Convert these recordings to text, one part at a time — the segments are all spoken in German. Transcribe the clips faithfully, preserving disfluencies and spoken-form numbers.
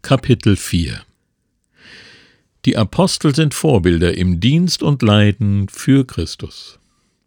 Kapitel vier. Die Apostel sind Vorbilder im Dienst und Leiden für Christus.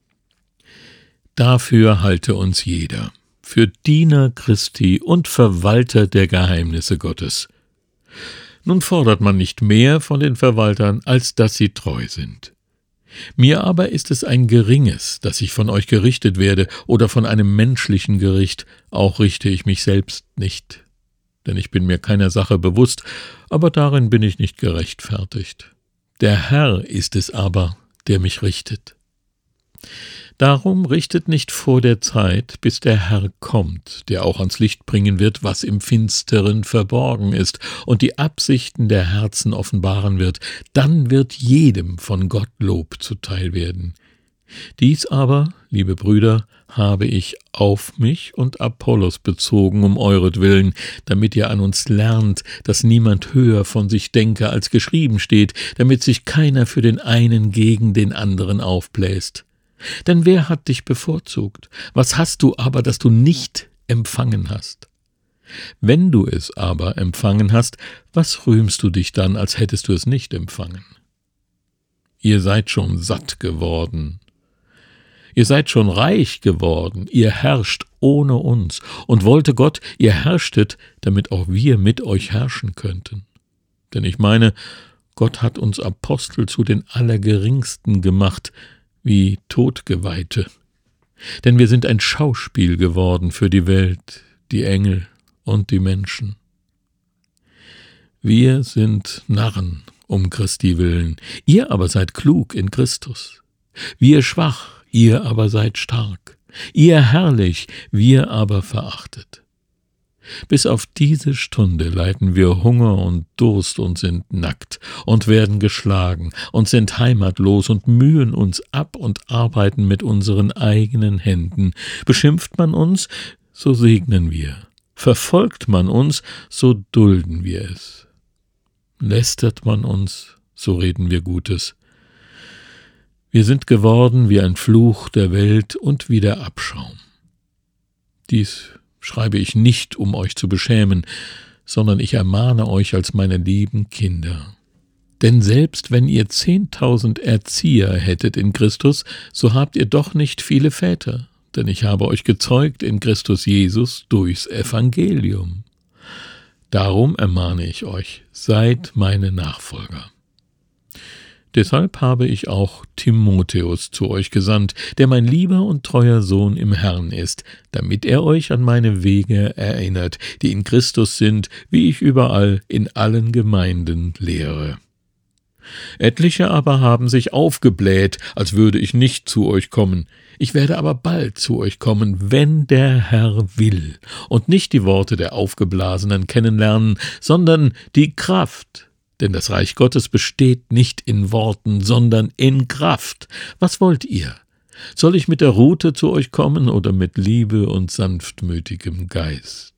Dafür halte uns jeder, für Diener Christi und Verwalter der Geheimnisse Gottes. Nun fordert man nicht mehr von den Verwaltern, als dass sie treu sind. Mir aber ist es ein geringes, dass ich von euch gerichtet werde oder von einem menschlichen Gericht, auch richte ich mich selbst nicht. Denn ich bin mir keiner Sache bewusst, aber darin bin ich nicht gerechtfertigt. Der Herr ist es aber, der mich richtet. Darum richtet nicht vor der Zeit, bis der Herr kommt, der auch ans Licht bringen wird, was im Finsteren verborgen ist, und die Absichten der Herzen offenbaren wird. Dann wird jedem von Gott Lob zuteil werden. Dies aber, liebe Brüder, habe ich auf mich und Apollos bezogen um euretwillen, damit ihr an uns lernt, dass niemand höher von sich denke, als geschrieben steht, damit sich keiner für den einen gegen den anderen aufbläst. Denn wer hat dich bevorzugt? Was hast du aber, das du nicht empfangen hast? Wenn du es aber empfangen hast, was rühmst du dich dann, als hättest du es nicht empfangen? Ihr seid schon satt geworden. Ihr seid schon reich geworden, ihr herrscht ohne uns, und wollte Gott, ihr herrschtet, damit auch wir mit euch herrschen könnten. Denn ich meine, Gott hat uns Apostel zu den Allergeringsten gemacht, wie Todgeweihte. Denn wir sind ein Schauspiel geworden für die Welt, die Engel und die Menschen. Wir sind Narren um Christi willen, ihr aber seid klug in Christus. Wir schwach, ihr aber seid stark, ihr herrlich, wir aber verachtet. Bis auf diese Stunde leiden wir Hunger und Durst und sind nackt und werden geschlagen und sind heimatlos und mühen uns ab und arbeiten mit unseren eigenen Händen. Beschimpft man uns, so segnen wir. Verfolgt man uns, so dulden wir es. Lästert man uns, so reden wir Gutes. Wir sind geworden wie ein Fluch der Welt und wie der Abschaum. Dies schreibe ich nicht, um euch zu beschämen, sondern ich ermahne euch als meine lieben Kinder. Denn selbst wenn ihr zehntausend Erzieher hättet in Christus, so habt ihr doch nicht viele Väter, denn ich habe euch gezeugt in Christus Jesus durchs Evangelium. Darum ermahne ich euch, seid meine Nachfolger. Deshalb habe ich auch Timotheus zu euch gesandt, der mein lieber und treuer Sohn im Herrn ist, damit er euch an meine Wege erinnert, die in Christus sind, wie ich überall in allen Gemeinden lehre. Etliche aber haben sich aufgebläht, als würde ich nicht zu euch kommen. Ich werde aber bald zu euch kommen, wenn der Herr will, und nicht die Worte der Aufgeblasenen kennenlernen, sondern die Kraft. Denn das Reich Gottes besteht nicht in Worten, sondern in Kraft. Was wollt ihr? Soll ich mit der Rute zu euch kommen oder mit Liebe und sanftmütigem Geist?